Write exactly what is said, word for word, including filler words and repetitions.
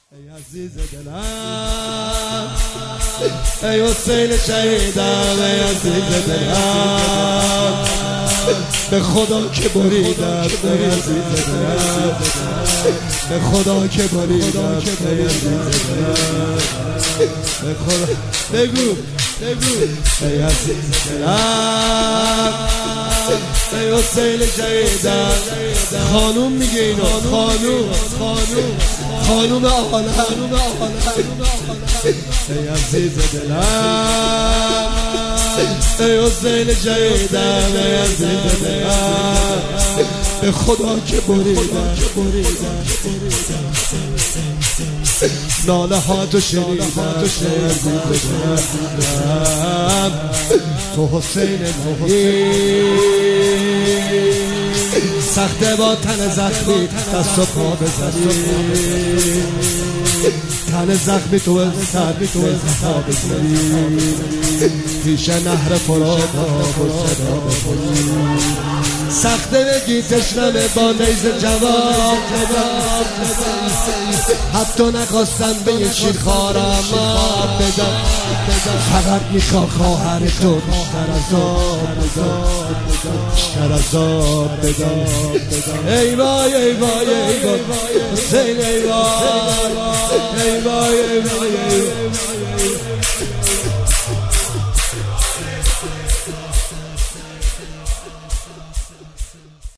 ای عزیز دلم، ای حسین شهیدم، ای عزیز دلم، به خدا که بریدم، ای عزیز دلم، به خدا که بریدم، ای عزیز دلم، به خدا بگو بگو ای عزیز دلم، ای حسین شهیدم. خانوم میگه اینو، خانوم خانوم خانوم عالم، ای عزیز دلم، ای حسین شهیدم، ای عزیز دلم، به خدا که بریدم، ناله ها تو شنیدم، ای عزیز دلم، تو حسین مهی سخته با تن زخمی دست و پا بزنی، تن زخمی تو سر تو زخا بزنی، پیش نهر فرات آب و صدا بخونی، سخته بگی تشنمه با نیز جواب، حتی نخواستم به یه شیرخوارم آب بدم، فقط میخوا خواهر تو بیشتر از آب بدم، بیشتر از آب بدم. ای وای ای وای ای وای حسین، ای وای ای وای ای وای